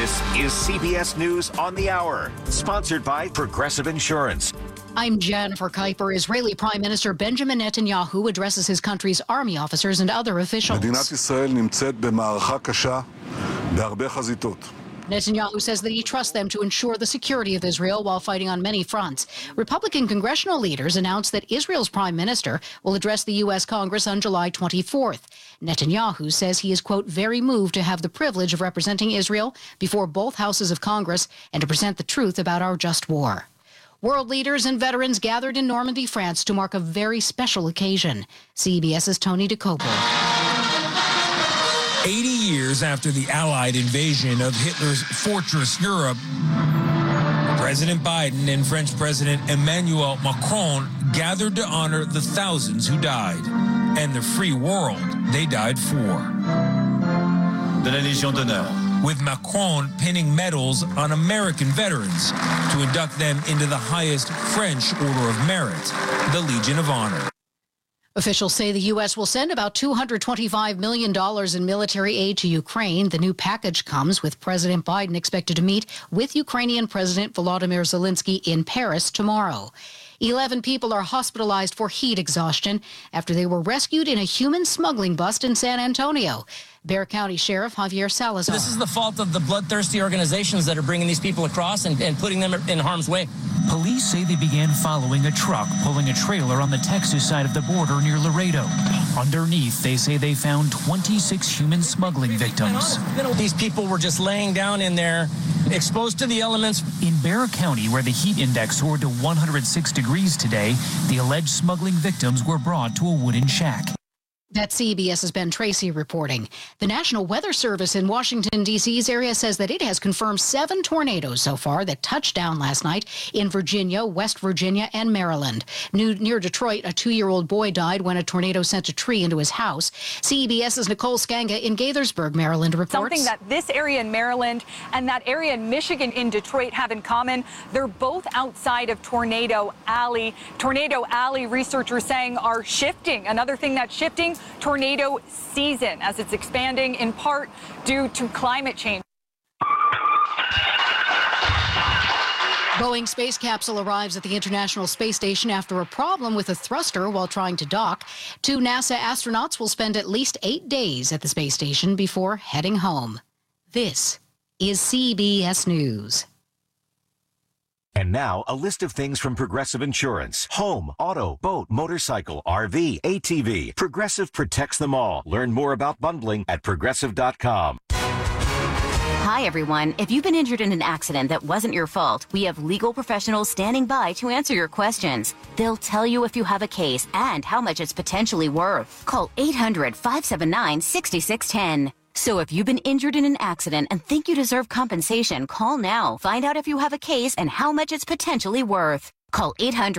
This is CBS News on the Hour, sponsored by Progressive Insurance. I'm Jennifer Kuiper. Israeli Prime Minister Benjamin Netanyahu addresses his country's army officers and other officials. מדינת ישראל נמצאת במערכה קשה בהרבה חזיתות. Netanyahu says that he trusts them to ensure the security of Israel while fighting on many fronts. Republican congressional leaders announced that Israel's prime minister will address the U.S. Congress on July 24th. Netanyahu says he is, quote, very moved to have the privilege of representing Israel before both houses of Congress and to present the truth about our just war. World leaders and veterans gathered in Normandy, France to mark a very special occasion. CBS's Tony DeCopo. 80 years after the Allied invasion of Hitler's fortress Europe, President Biden and French President Emmanuel Macron gathered to honor the thousands who died and the free world they died for. De la Légion d'honneur. With Macron pinning medals on American veterans to induct them into the highest French Order of Merit, the Legion of Honor. Officials say the U.S. will send about $225 million in military aid to Ukraine. The new package comes with President Biden expected to meet with Ukrainian President Volodymyr Zelensky in Paris tomorrow. 11 people are hospitalized for heat exhaustion after they were rescued in a human smuggling bust in San Antonio. Bexar County Sheriff Javier Salazar. This is the fault of the bloodthirsty organizations that are bringing these people across and putting them in harm's way. Police say they began following a truck pulling a trailer on the Texas side of the border near Laredo. Underneath, they say they found 26 human smuggling victims. These people were just laying down in there, exposed to the elements. In Bexar County, where the heat index soared to 106 degrees today, the alleged smuggling victims were brought to a wooden shack. That's CBS's Ben Tracy reporting. The National Weather Service in Washington, D.C.'s area says that it has confirmed 7 tornadoes so far that touched down last night in Virginia, West Virginia, and Maryland. Near Detroit, a 2-year-old boy died when a tornado sent a tree into his house. CBS's Nicole Skanga in Gaithersburg, Maryland reports. Something that this area in Maryland and that area in Michigan in Detroit have in common, they're both outside of Tornado Alley. Tornado Alley, researchers saying, are shifting. Another thing that's shifting, tornado season, as it's expanding in part due to climate change. Boeing space capsule arrives at the International Space Station after a problem with a thruster while trying to dock. 2 NASA astronauts will spend at least 8 days at the space station before heading home. This is CBS News. And now, a list of things from Progressive Insurance. Home, auto, boat, motorcycle, RV, ATV. Progressive protects them all. Learn more about bundling at Progressive.com. Hi, everyone. If you've been injured in an accident that wasn't your fault, we have legal professionals standing by to answer your questions. They'll tell you if you have a case and how much it's potentially worth. Call 800-579-6610. So if you've been injured in an accident and think you deserve compensation, call now. Find out if you have a case and how much it's potentially worth. Call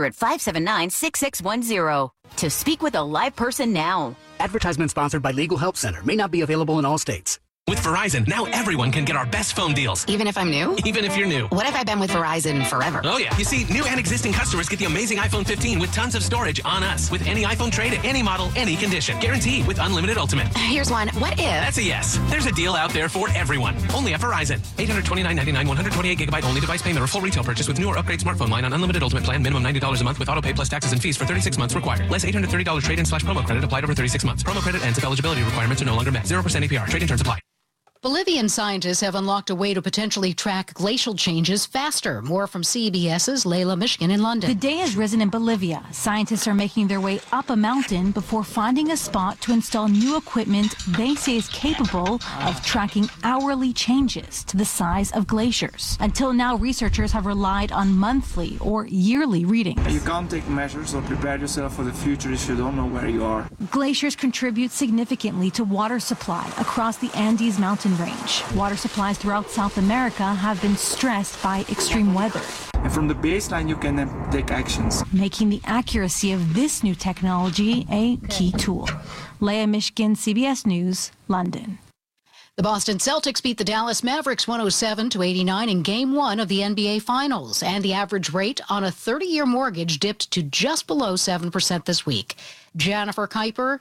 800-579-6610 to speak with a live person now. Advertisement sponsored by Legal Help Center. May not be available in all states. With Verizon, now everyone can get our best phone deals. Even if I'm new? Even if you're new. What if I've been with Verizon forever? Oh, yeah. You see, new and existing customers get the amazing iPhone 15 with tons of storage on us. With any iPhone trade at any model, any condition. Guaranteed with unlimited ultimate. Here's one. What if? That's a yes. There's a deal out there for everyone. Only at Verizon. $829.99, 128 gigabyte only device payment or full retail purchase with new or upgrade smartphone line on unlimited ultimate plan. Minimum $90 a month with auto pay plus taxes and fees for 36 months required. Less $830 trade-in/promo credit applied over 36 months. Promo credit ends if eligibility requirements are no longer met. 0% APR. Trade-in terms apply. Bolivian scientists have unlocked a way to potentially track glacial changes faster. More from CBS's Layla Mishkin in London. The day has risen in Bolivia. Scientists are making their way up a mountain before finding a spot to install new equipment they say is capable of tracking hourly changes to the size of glaciers. Until now, researchers have relied on monthly or yearly readings. You can't take measures or prepare yourself for the future if you don't know where you are. Glaciers contribute significantly to water supply across the Andes mountain range. Water supplies throughout South America have been stressed by extreme weather. And from the baseline, you can then take actions. Making the accuracy of this new technology a key tool. Leah Mishkin, CBS News, London. The Boston Celtics beat the Dallas Mavericks 107-89 in Game 1 of the NBA Finals, and the average rate on a 30-year mortgage dipped to just below 7% this week. Jennifer Kuiper,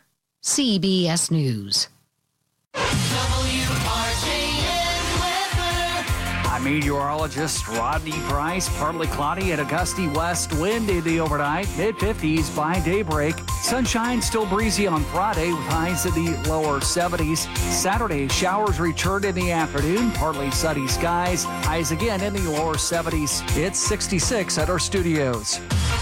CBS News. WRJN weather. I'm meteorologist Rodney Price. Partly cloudy and a gusty west wind in the overnight. Mid-50s by daybreak. Sunshine still breezy on Friday with highs in the lower 70s. Saturday, showers return in the afternoon. Partly sunny skies. Highs again in the lower 70s. It's 66 at our studios.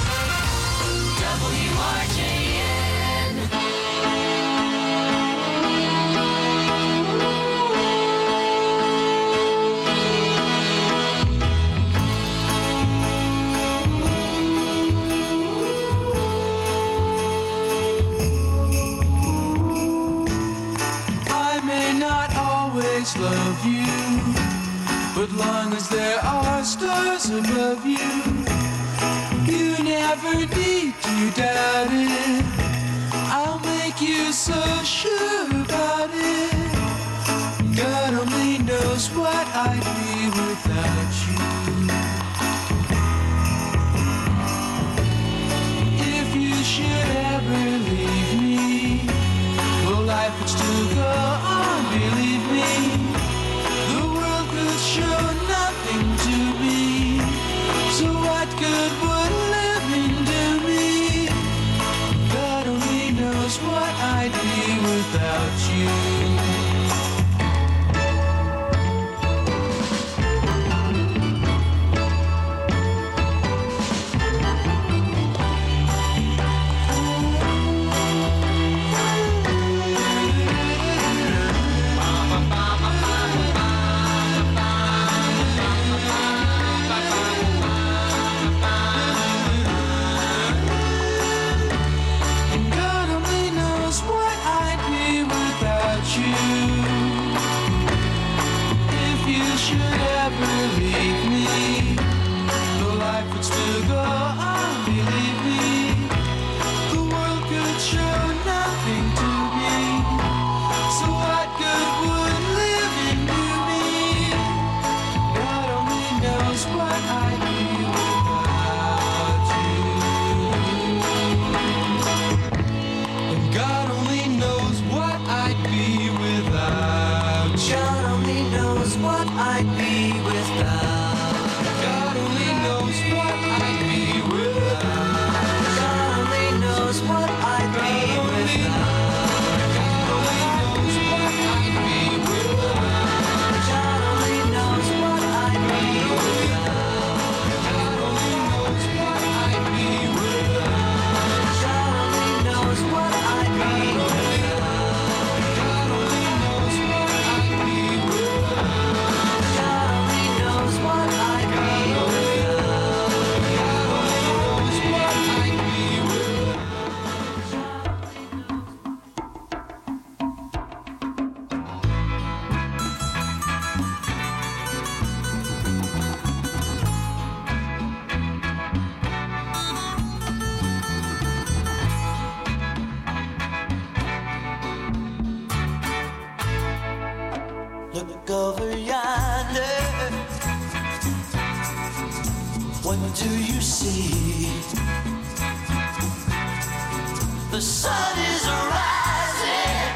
Love you, but long as there are stars above you, you never need to doubt it. I'll make you so sure about it. God only knows what I'd be without you. If you should ever leave me, well, life would still go on, believe me. Show nothing to me, so what good would living do me? God only knows what I'd be without you. Look over yonder. What do you see? The sun is rising,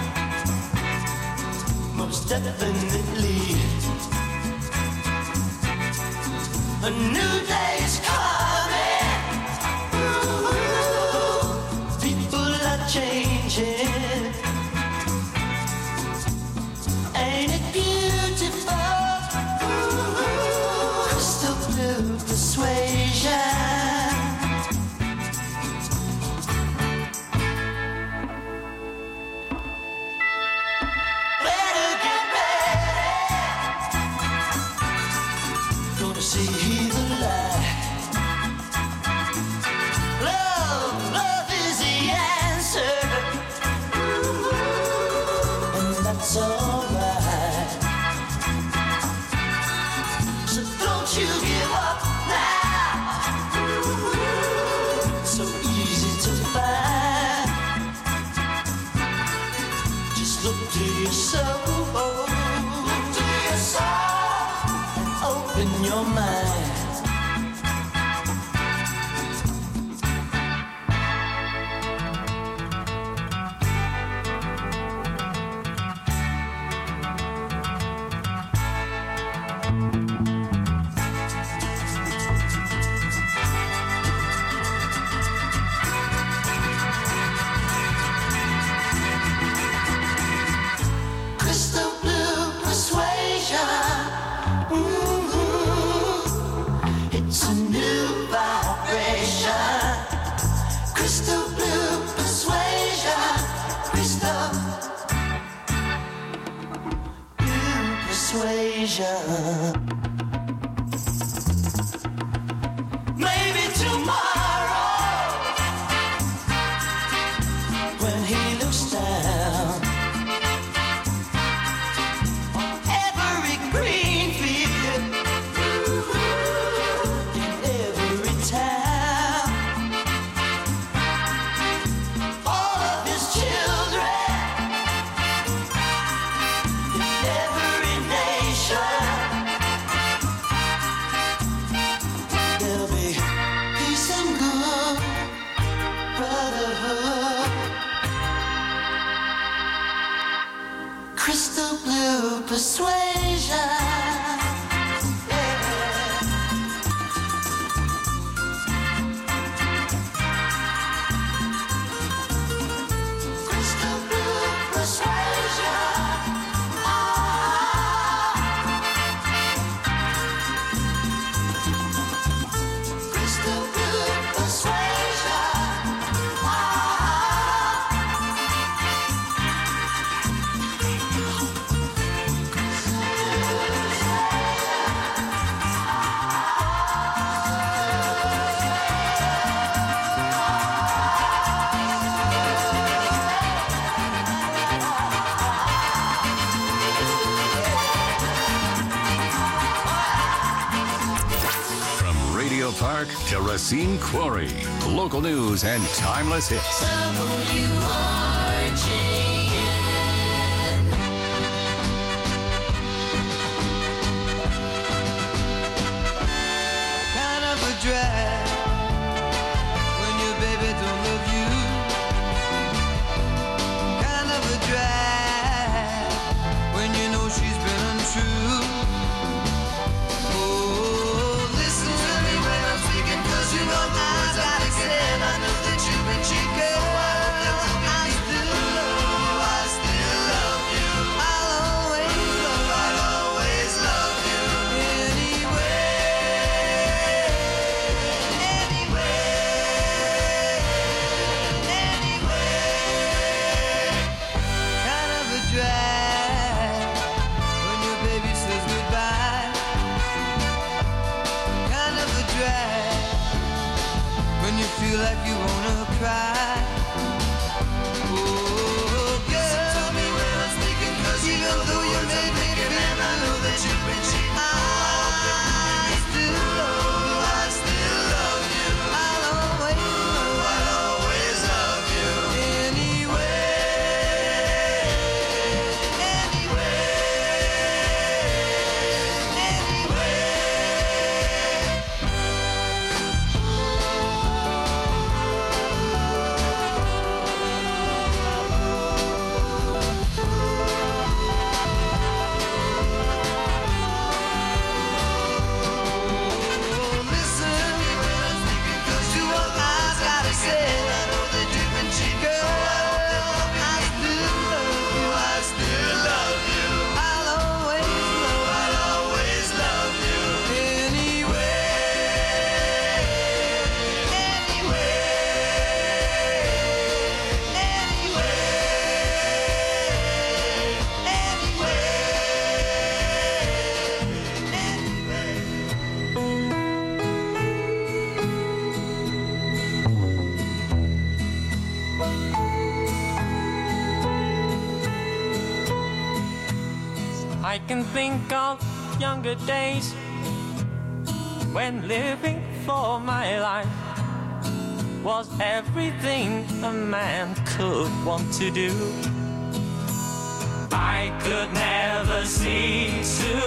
most definitely. A new day's coming. Ooh, people are changing. Ain't it beautiful? Ooh, crystal blue persuasion. Better get ready. Gonna see the light. Love is the answer. Ooh, and that's all. You give up now. So easy to find. Just look to your soul. Look to your soul and open your mind. persuasion. Maybe tomorrow, when he looks down on every green field in every town, all of his children in every nation, there'll be peace and good brotherhood. Crystal blue persuasion. Crystal blue persuasion. Crystal blue persuasion. From Radio Park to Racine Quarry, local news and timeless hits. Kind of a drag when your baby don't love you. Kind of a drag when you know she's been untrue. Oh, listen to me when I'm speaking, 'cause you know the words gotta say. And I know that you've been cheated. I still love you. I'll always love you. Kind of a drag when your baby says goodbye. Kind of a drag when you feel like you wanna cry. Oh, listen to me when I'm speaking, 'cause even though you made me feel, and I know that you've been cheating. I still love you. I'll always love you. I can think of younger days when living for my life was everything a man could want to do. I could never see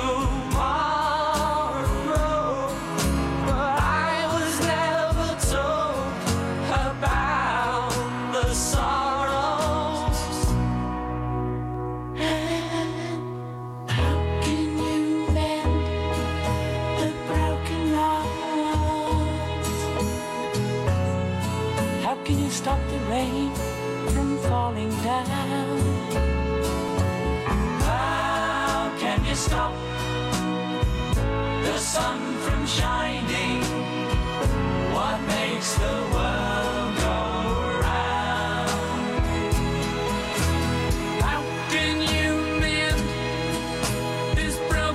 tomorrow, but I was never told about the sorrows. How can you mend a broken heart? How can you stop the rain from falling down? How can you stop the sun from shining? What makes the world go round? How can you mend this broken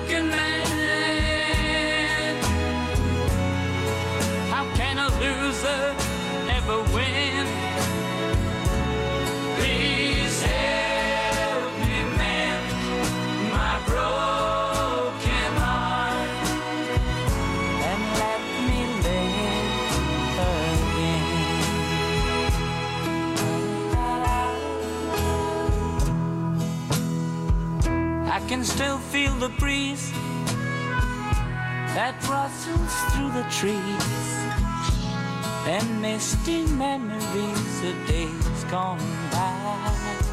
still feel the breeze that rustles through the trees, and misty memories of days gone by.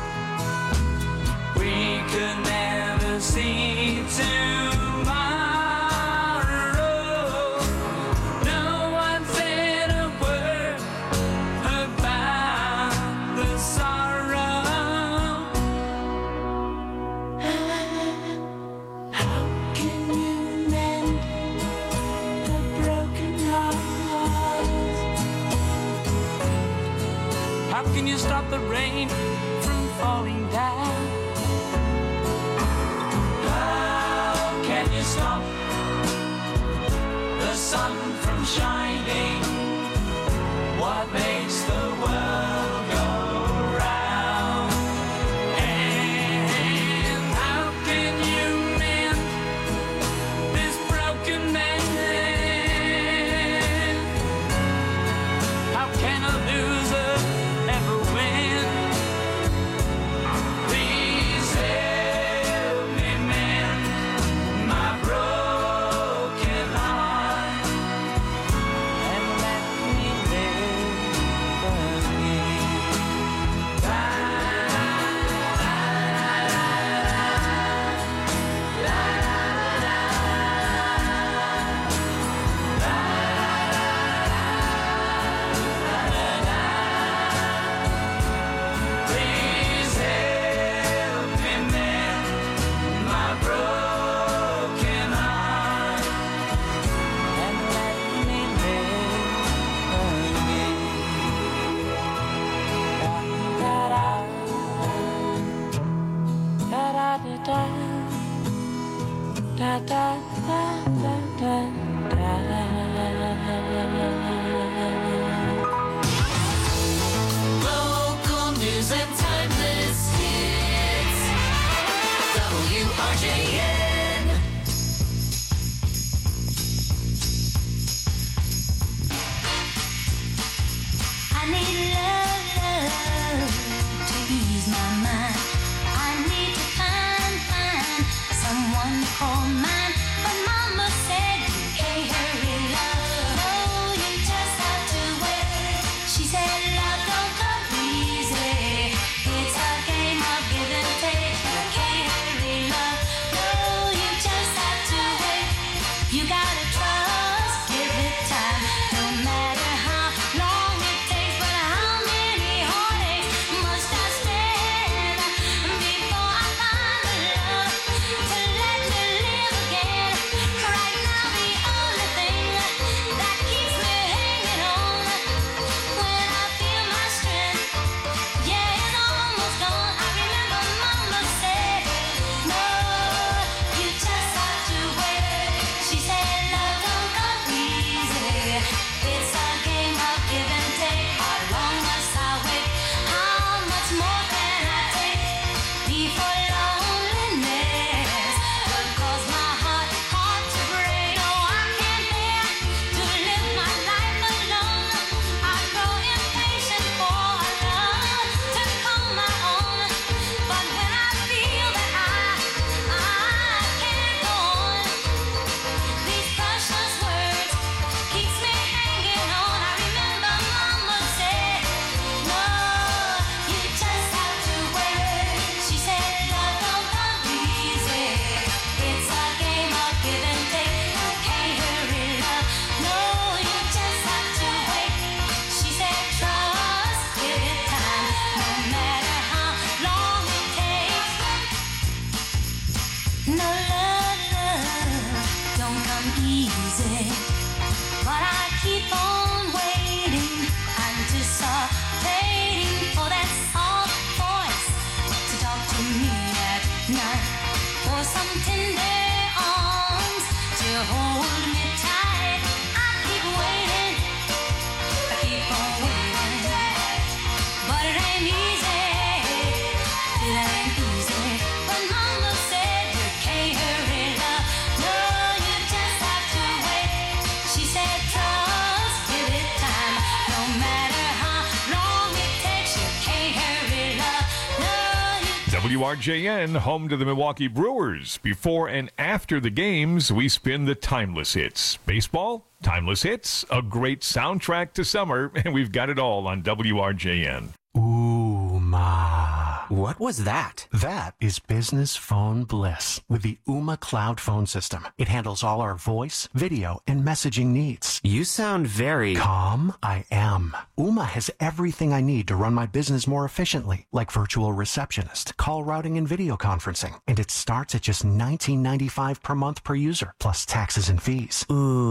We could never see tomorrow. No one said a word about the sorrow. How can you mend the broken heart? How can you stop the rain from falling down? How can you stop the sun from shining? What makes the world go round? And how can you mend this broken man? How can a loser ever win? Please help me mend my broken heart and let me live again. Please help me mend my broken heart and let me live again. Da da da da da da da da da da. Local news and timeless hits. WRJN. I need love to ease my mind. I need to find someone to call mine. But Mama said you can't hurry love. No, you just have to wait. She said love don't come easy. It's a game of give and take. You can't hurry love. No, you just have to wait. You gotta trust, give it time. No matter how long it takes, but how many heartaches must I spend before I find the love to let me live again? Right now, the only thing that keeps me hanging on when I feel my strength, yeah, it's almost gone. I remember Mama said, no, you just have to wait. She said love don't come easy. It's a game of give and take. How long must I wait? How much more can I take before loneliness will cause my heart to break? No, I can't bear to live my life alone. I grow impatient for love to call my own. But when I feel that I can't go on, these precious words keeps me hanging on. I remember Mama said, no, you just have to wait. She said love don't come easy. It's a game of give and take. You can't hurry love. No, you just have to wait. She said trust, give it time. No matter how long it takes. No love don't come easy, but I keep on waiting, anticipating for that soft voice to talk to me at night, for some tender arms to hold me tight. I keep waiting, I keep on waiting, but it ain't easy. It ain't easy. But Mama said you can't hurry love. No, you just have to wait. She said trust, give it time. No matter how long it takes, you can't hurry love. No, you WRJN, home to the Milwaukee Brewers. Before and after the games, we spin the timeless hits. Baseball, timeless hits, a great soundtrack to summer, and we've got it all on WRJN. Ooma. What was that? That is business phone bliss with the Ooma Cloud Phone System. It handles all our voice, video, and messaging needs. You sound very... Calm, I am. Ooma has everything I need to run my business more efficiently, like virtual receptionist, call routing, and video conferencing. And it starts at just $19.95 per month per user, plus taxes and fees.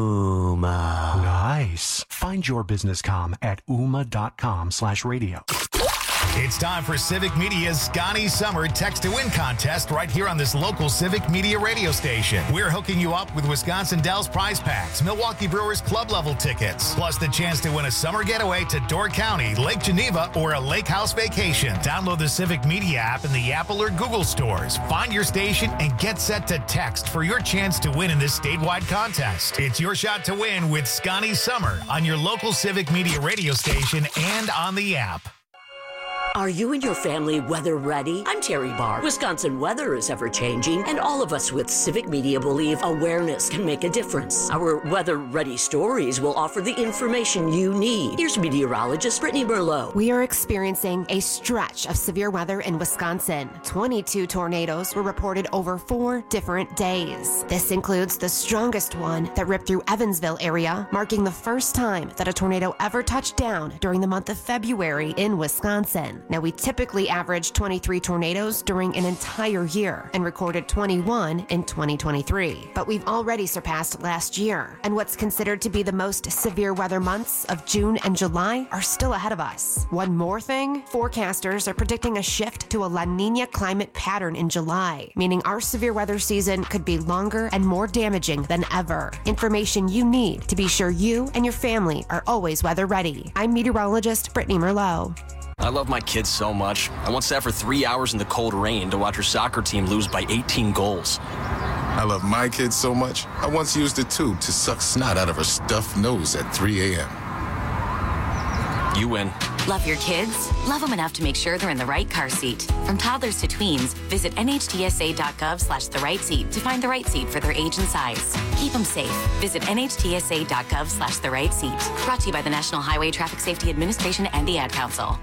Ooma. Nice. Find your business comm at ooma.com/radio. It's time for Civic Media's Scotty Summer Text to Win contest right here on this local Civic Media radio station. We're hooking you up with Wisconsin Dells prize packs, Milwaukee Brewers club level tickets, plus the chance to win a summer getaway to Door County, Lake Geneva, or a lake house vacation. Download the Civic Media app in the Apple or Google stores. Find your station and get set to text for your chance to win in this statewide contest. It's your shot to win with Scotty Summer on your local Civic Media radio station and on the app. Are you and your family weather ready? I'm Terry Barr. Wisconsin weather is ever changing, and all of us with Civic Media believe awareness can make a difference. Our weather ready stories will offer the information you need. Here's meteorologist Brittany Merlot. We are experiencing a stretch of severe weather in Wisconsin. 22 tornadoes were reported over 4 different days. This includes the strongest one that ripped through Evansville area, marking the first time that a tornado ever touched down during the month of February in Wisconsin. Now, we typically average 23 tornadoes during an entire year and recorded 21 in 2023. But we've already surpassed last year, and what's considered to be the most severe weather months of June and July are still ahead of us. One more thing, forecasters are predicting a shift to a La Nina climate pattern in July, meaning our severe weather season could be longer and more damaging than ever. Information you need to be sure you and your family are always weather ready. I'm meteorologist Brittany Merlot. I love my kids so much. I once sat for 3 hours in the cold rain to watch her soccer team lose by 18 goals. I love my kids so much, I once used a tube to suck snot out of her stuffed nose at 3 a.m. You win. Love your kids? Love them enough to make sure they're in the right car seat. From toddlers to tweens, visit nhtsa.gov/the-right-seat to find the right seat for their age and size. Keep them safe. Visit nhtsa.gov/the-right-seat. Brought to you by the National Highway Traffic Safety Administration and the Ad Council.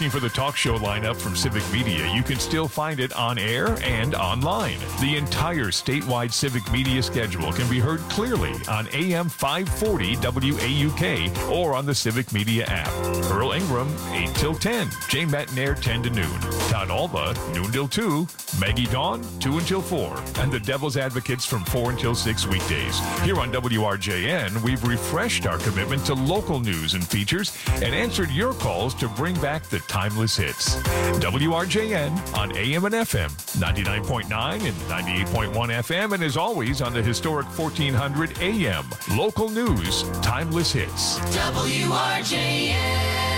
looking for the talk show lineup from Civic Media, you can still find it on air and online. The entire statewide Civic Media schedule can be heard clearly on AM 540 WAUK or on the Civic Media app. Earl Ingram, 8 till 10. Jay Matnair, 10 to noon. Todd Alba, noon till 2. Maggie Dawn, 2 until 4. And the Devil's Advocates from 4 until 6 weekdays. Here on WRJN, we've refreshed our commitment to local news and features and answered your calls to bring back the timeless hits. WRJN on AM and FM, 99.9 and 98.1 FM, and as always on the historic 1400 AM. Local news, timeless hits. WRJN.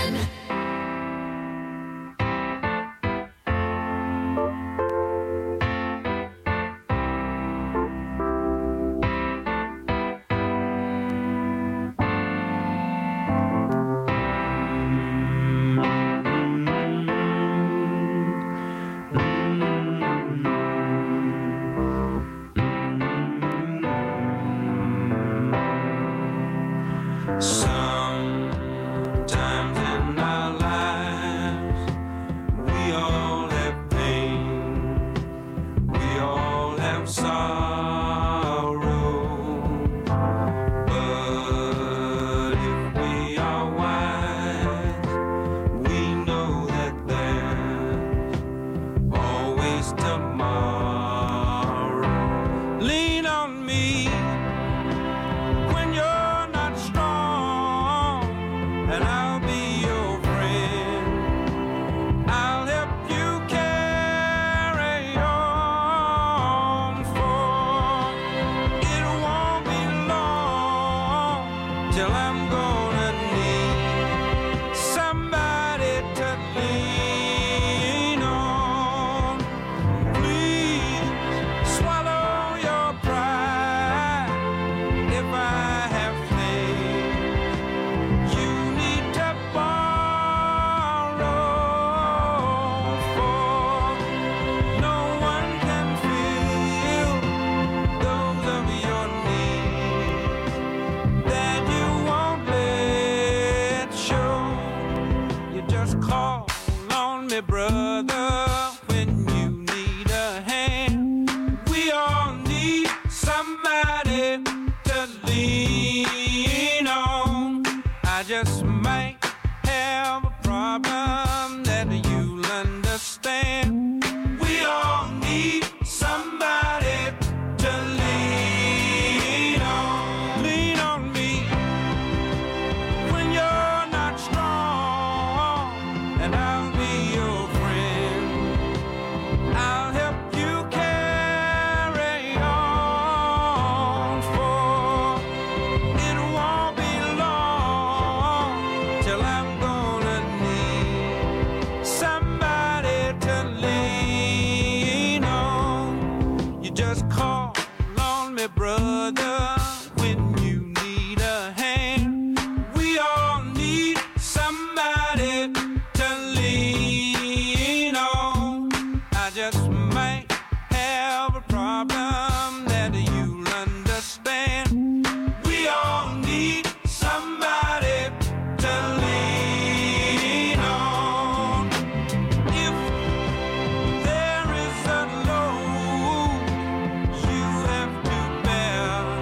There is a load you have to bear.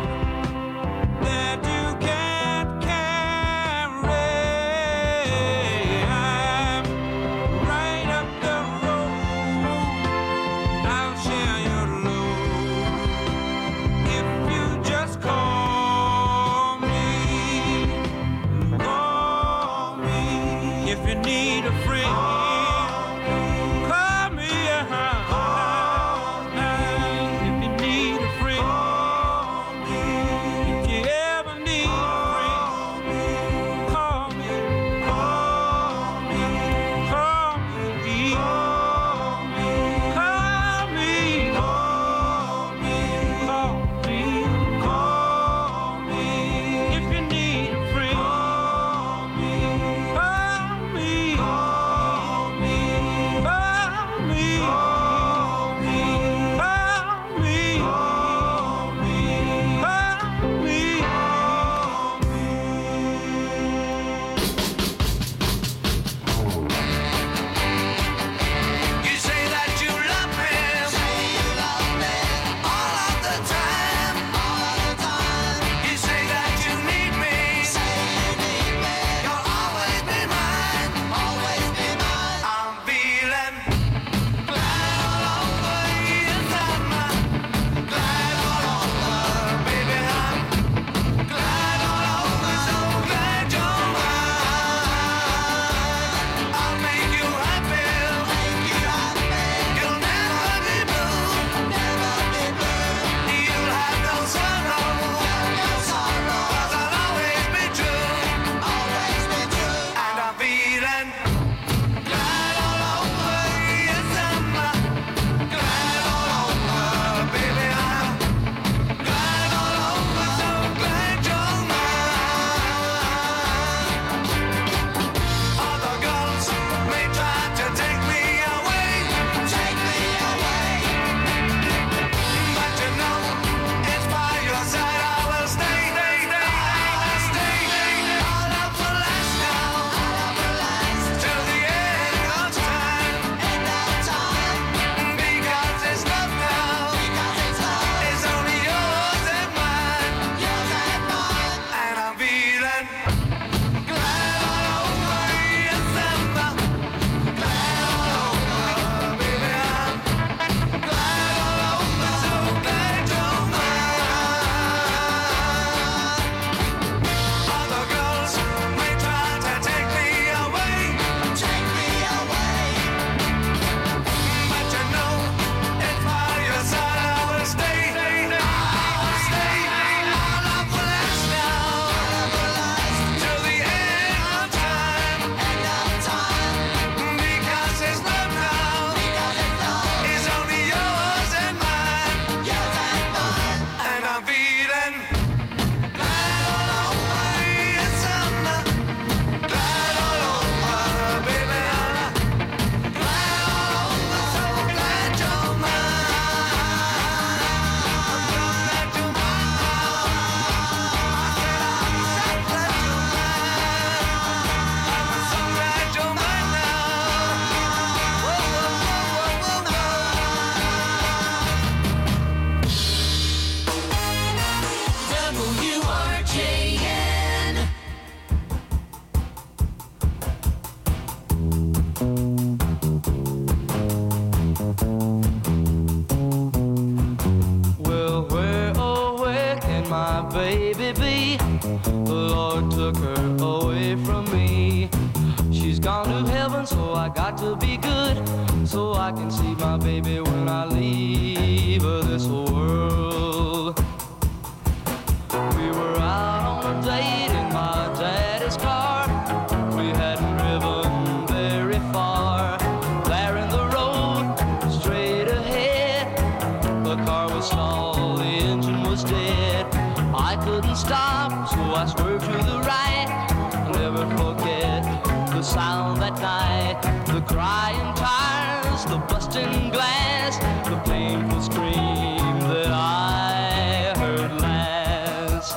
Well, where, oh, where can my baby be? The Lord took her away from me. She's gone to heaven, so I got to be good, so I can see my baby when I leave this world. We were out on a date in my daddy's car. We hadn't driven very far. There in the road, straight ahead, the car was stalled, the engine was dead. I couldn't stop, so I swerved to the right. I'll never forget the sound that night, the crying tires, the busting glass, the painful scream that I heard last.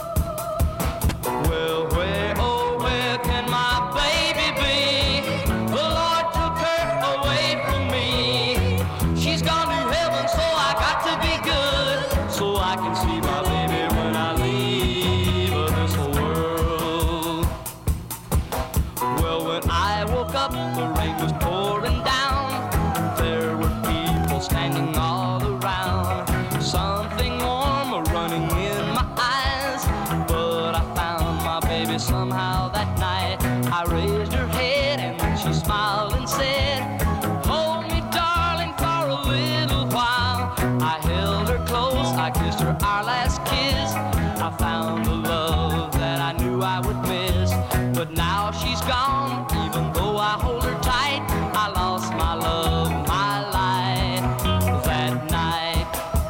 Well, where, oh, where can my baby be? The Lord took her away from me. She's gone to heaven, so I got to be good, so I can see my baby when I leave this world. Well, when I woke up, the rain was pouring down. There were people standing all around. Something warm running in my eyes. But I found my baby somehow that night. I raised her head and then she smiled and said, hold me, darling, for a little while. I held her close, I kissed her our last kiss. I found the love that I knew I would miss. But now she's gone, even though I hold her tight. I lost my love, my life that night.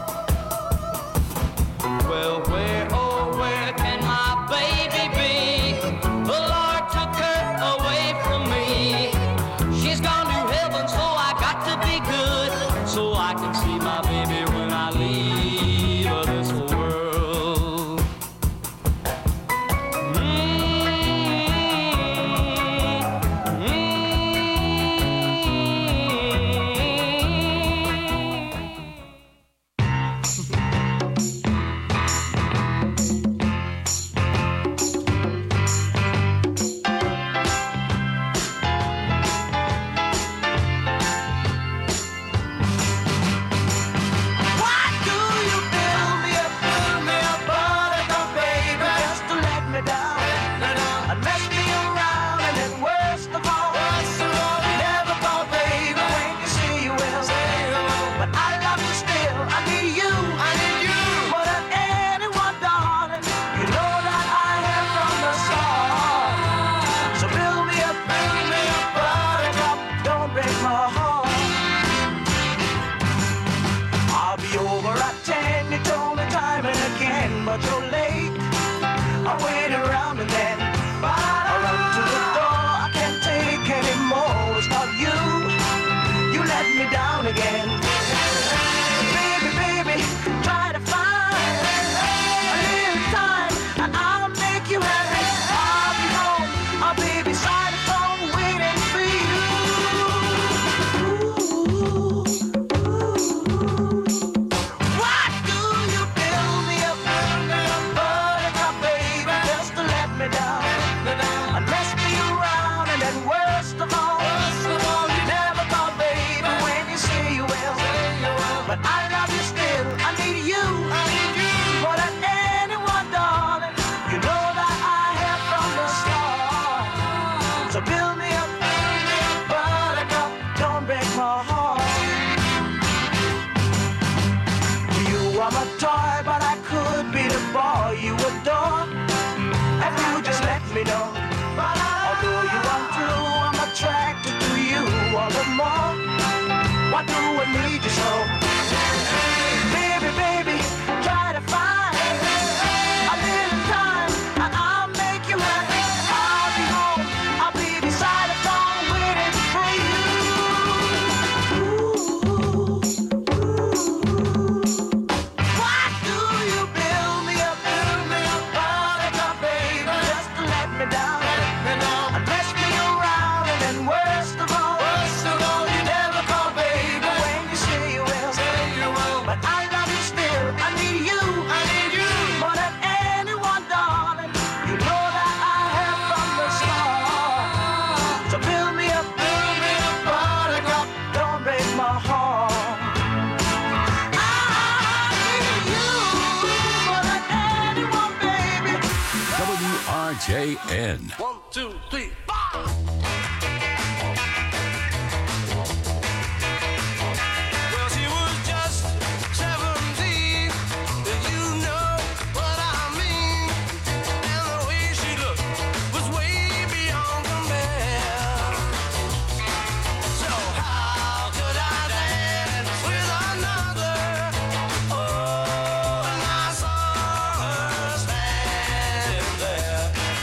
Well, where, oh, where can my baby be? The Lord took her away from me. She's gone to heaven, so I got to be good, so I can see my baby when I leave this world. But you're late. I wait around and then I run to the door. I can't take anymore. It's not you. You let me down again. Baby, baby, try to find a little time and I'll make you happy. I'll be home. I'll be beside the phone waiting for What do you build me up? Buttercup, baby, just to let me down. And mess me around, and then worst of all, you never thought, baby, when you say you will. But I love you still, I need you. More than anyone, darling, you know that I have from the start. So build me up, buttercup, don't break my heart. You are my toy, but I could be the boy you adore. If you just let me know. Although you are true, I'm attracted to you all the more. What do I need to show? Baby, baby, try to find a little time and I'll make you happy. I'll be home, I'll be beside the phone waiting for you. Why do you build me up, buttercup, baby, just to let me down? And mess me around, and then worst of all, you never call, baby, when you say you will. WJN. 1, 2, 3, 4. Well, she was just 17. You know what I mean. And the way she looked was way beyond compare. So how could I dance with another? Oh, and I saw her standing there.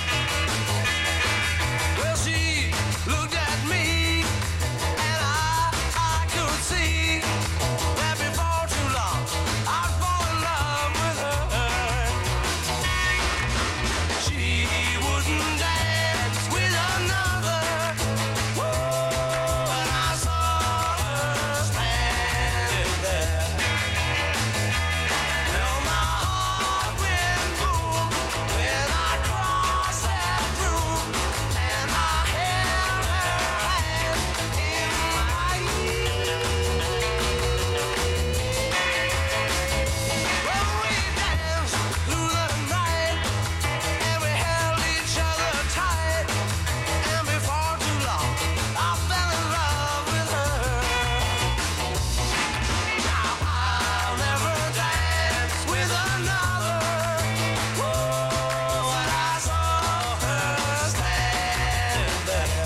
Well, she looked at me, and I could see that before too long I'd fall in love with her. She wouldn't dance with another. Whoa, and I saw her standing there. Well, my heart went boom when I crossed that room, and I held her hand in mine. Well, we danced through the night, and we held each other tight, and before too long I fell in love with her. Now I'll never dance with another. Whoa, and I saw her standing there.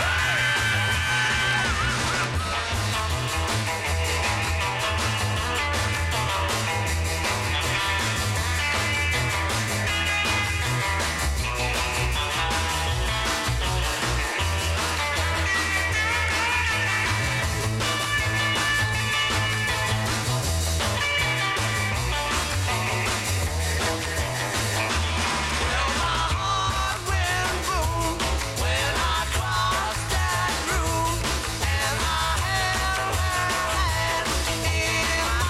Well, my heart went boom when I crossed that room, and I held her hand in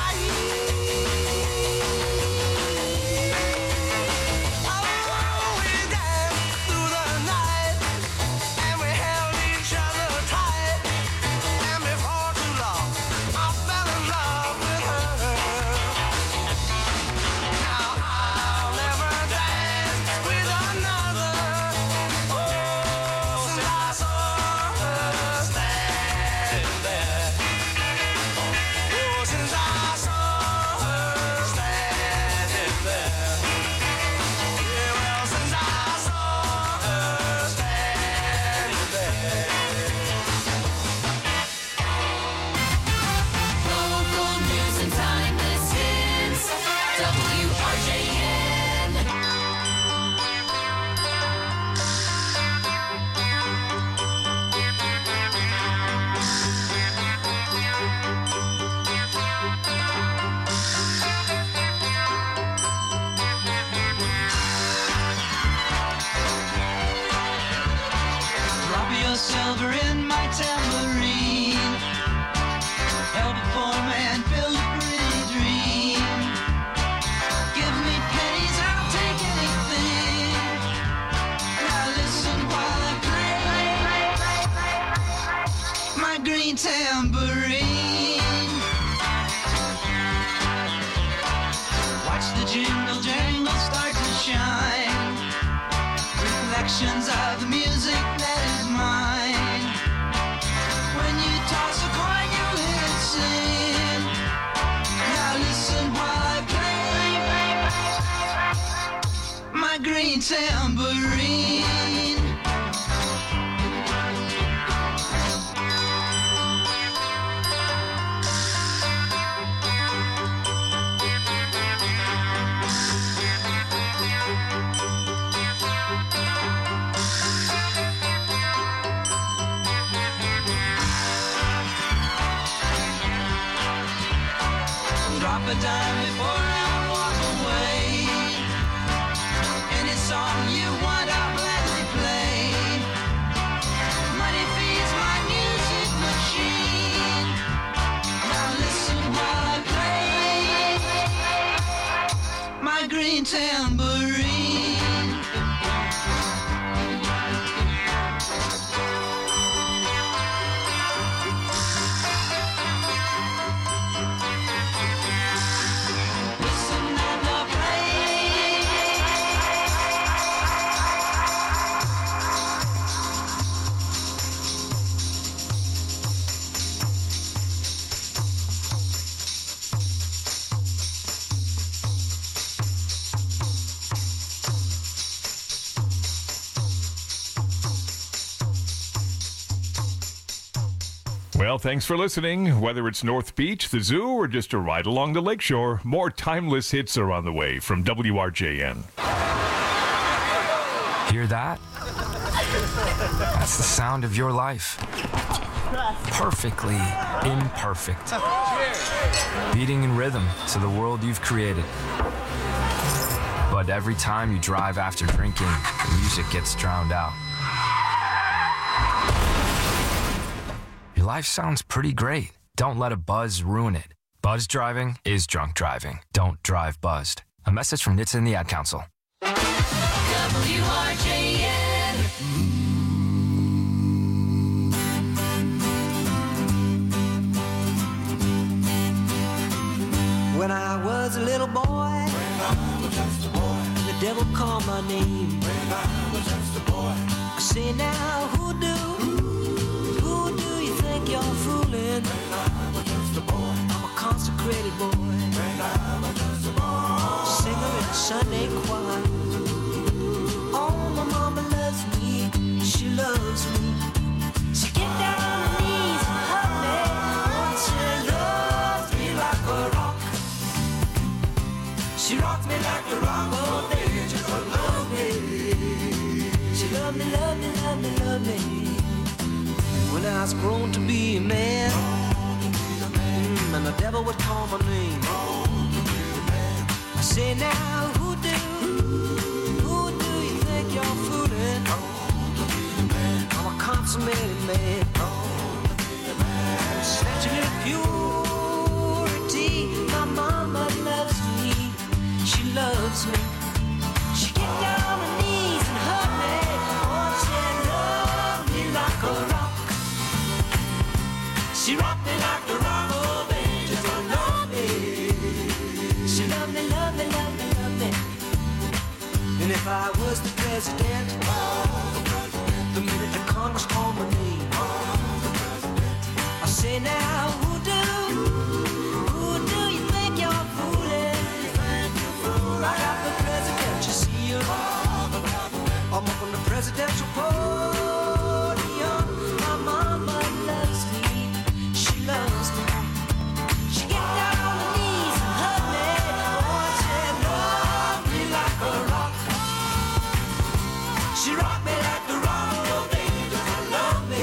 mine. Oh, we danced through the night, and we held each other tight, and before too long I fell in love with her. Now I'll never dance with another. Oh, since I saw her standing there. Oh, since I saw her standing there. Yeah, well, since I saw her standing there. Local news and timeless hits. WRJN. Drop your silver in my tambourine. Help a poor man build a pretty dream. Give me pennies, I'll take anything. Now listen while I play my green tambourine. Watch the jingle jangle start to shine. Reflections of the music that is mine. When you toss a coin, you'll hear it sing. Now listen while I play my green tambourine. Drop a dime before I walk away. Any song you want, I'll gladly play. Money feeds my music machine. Now listen while I play my green tambourine. Listen and I'll play Well, thanks for listening. Whether it's North Beach, the zoo, or just a ride along the lakeshore, more timeless hits are on the way from WRJN. Hear that? That's the sound of your life. Perfectly imperfect. Beating in rhythm to the world you've created. But every time you drive after drinking, the music gets drowned out. Your life sounds pretty great. Don't let a buzz ruin it. Buzz driving is drunk driving. Don't drive buzzed. A message from NHTSA and the Ad Council. WRJN. When I was a little boy, the devil called my name. I say now, who do you think you're fooling? I'm a consecrated boy, singer in a Sunday choir. Oh, my mama loves me, she loves me. She get down on her knees and hug me. Oh, she loves me like a rock. She rocked me like a rock, oh baby, just love me. She loved me, loved me, loved me, loved me. When I was grown to be a man, and the devil would call my name. I say now, who do you think you're fooling? I'm a consummated man. Snatching in purity, my mama loves me. She loves me. She get down on her knees and hug me. Oh, she loved me like a rock. She rocked me like a rock, oh baby, just love me. She loved me, loved me, loved me, loved me. And if I was the president, the minute the Congress called my name, I say now, who do you think you're fooling? I got the presidential seal. I'm up on the presidential podium. My mama loves me. She loves me. She get down on her knees and hug me. Oh, she loved me like a rock. She rocked me like the rock. Oh, baby, just love me.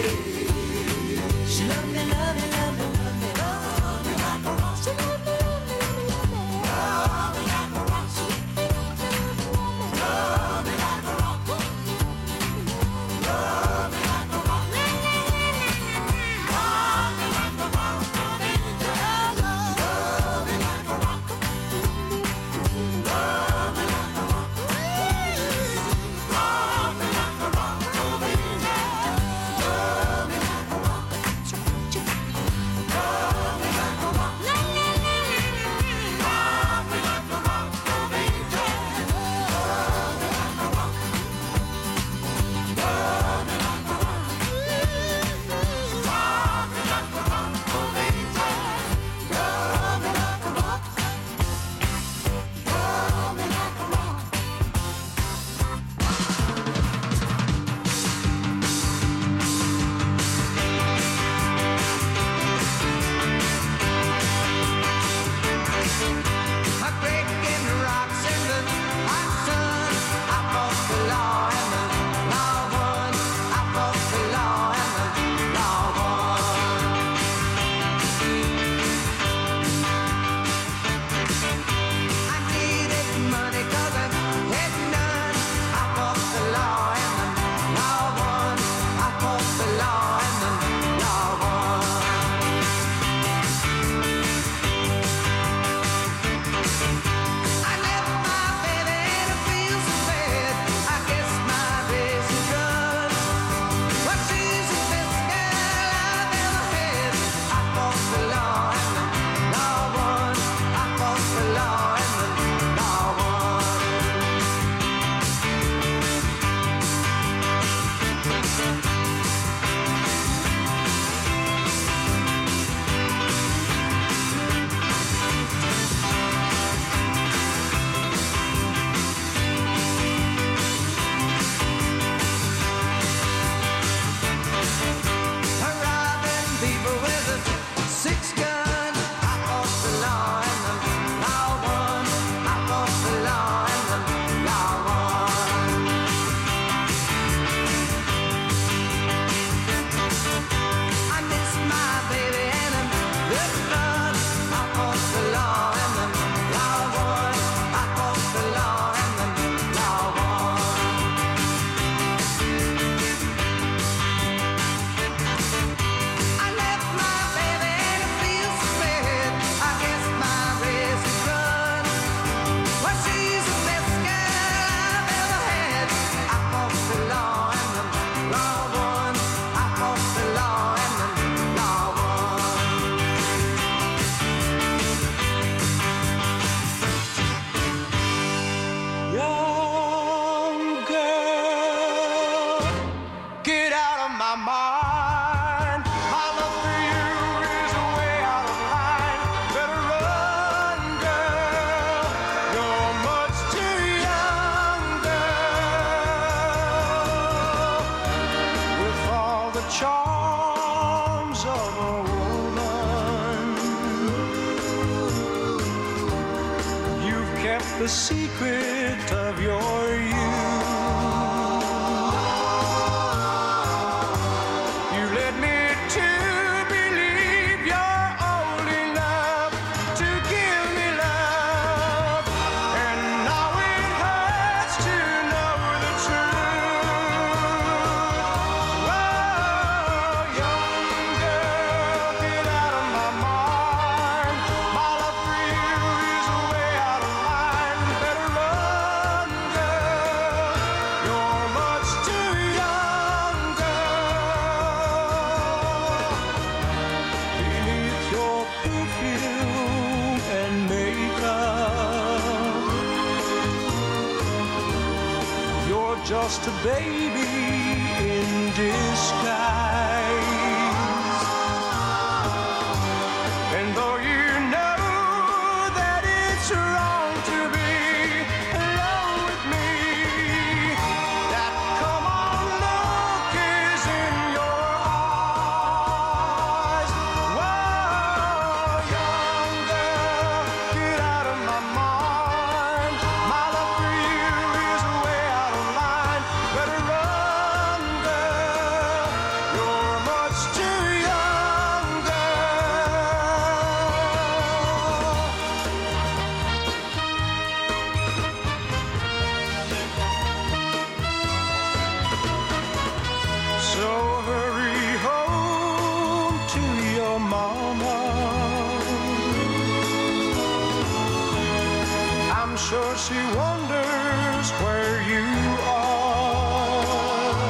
the secret of your youth. You led me to believe you're old enough to give me love, and now it hurts to know the truth. Oh, young girl, get out of my mind. My love for you is way out of line. Better run, girl. You're much too young, girl. Beneath your perfume and makeup, you're just a baby in disguise. And though you know that it's wrong to be alone with me, that come on look is in your eyes. Whoa, young girl, get out of my mind. My love for you is way out of line. Better run, girl. You're much too young, so hurry home to your mama. I'm sure she wonders where you are.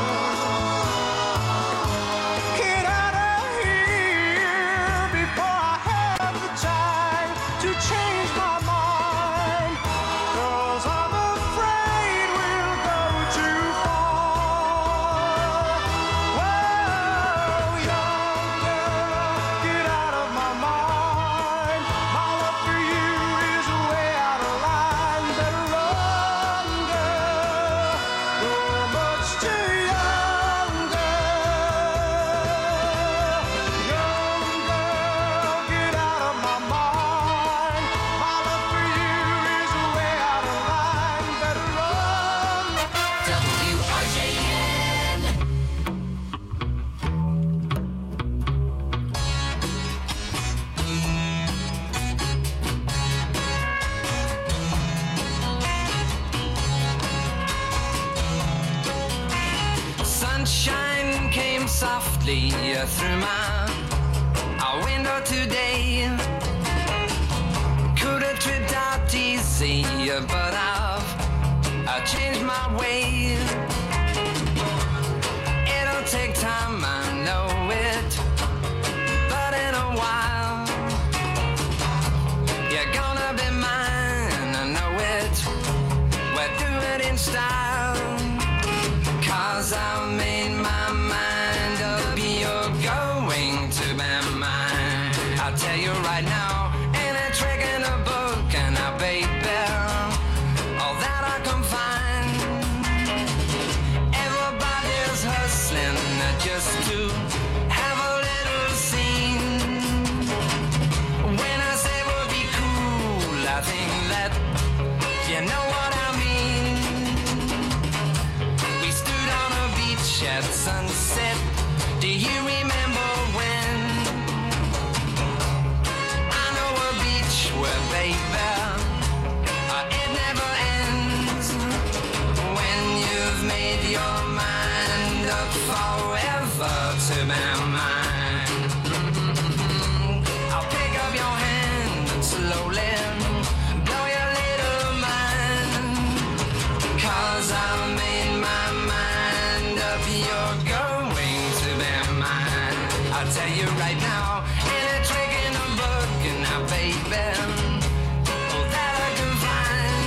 Get out of here before I have the time to change my mind, 'cause I'm afraid we'll go too far. Whoa, young girl, get out of my mind. My love for you is way out of line. Better run, girl. You're much too young, girl. Young girl, get out of my mind. My love for you is way out of line. Better run. WRJN. Sunshine came softly through my window today. Could have tripped out easy, but I've changed my way. It'll take time, I know it, but in a while you're gonna be mine, I know it. We'll do it in style, 'cause I've made my mind up. You're going to be mine. I'll tell you right now, ain't a trick in a book, and I baby, all that I can find. Everybody's hustling just to have a little scene. When I say we'll be cool, I think that you know what I mean. We stood on a beach at sunset. Do you remember when? I know a beach where, baby, it never ends. When you've made your mind up forever to be mine. I'll pick up your hand and slowly blow your little mind, 'cause I've made my mind up. You're going to be mine. I'll tell you right now, ain't a trick in a book, and now, baby, all that I can find.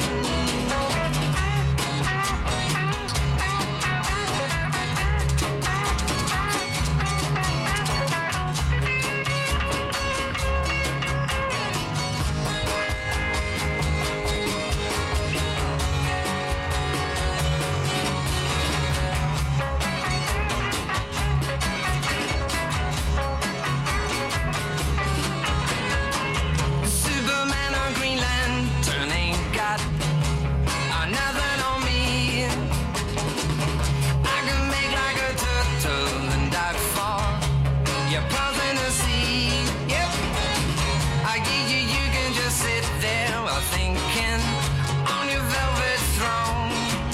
you can just sit there while thinking on your velvet throne.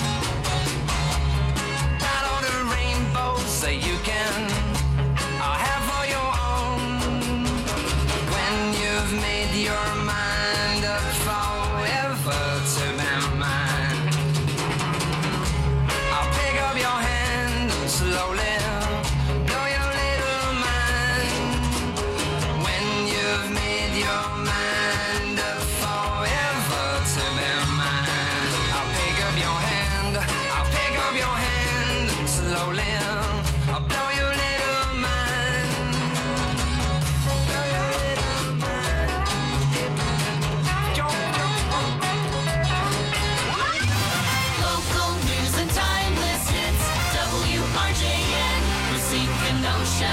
Got all the rainbows that you can have for your own. When you've made your mind up forever to be mine, I'll pick up your hand and slowly blow your little mind. When you've made your mind up forever to be mine, I'll pick up your hand, I'll pick up your hand and slowly I'll blow your little mind. Blow your little mind. Local news and timeless hits. WRJN, Racine Kenosha.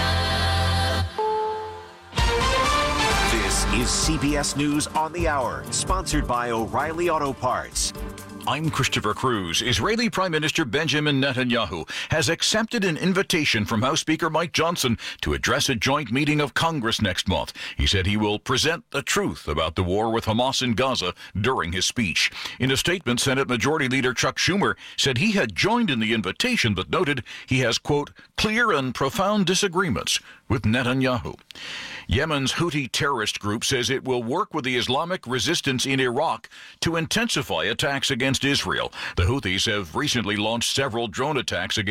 This is CBS News on the Hour, sponsored by O'Reilly Auto Parts. I'm Christopher Cruz. Israeli Prime Minister Benjamin Netanyahu has accepted an invitation from House Speaker Mike Johnson to address a joint meeting of Congress next month. He said he will present the truth about the war with Hamas in Gaza during his speech. In a statement, Senate Majority Leader Chuck Schumer said he had joined in the invitation, but noted he has, quote, clear and profound disagreements with Netanyahu. Yemen's Houthi terrorist group says it will work with the Islamic resistance in Iraq to intensify attacks against Israel. The Houthis have recently launched several drone attacks against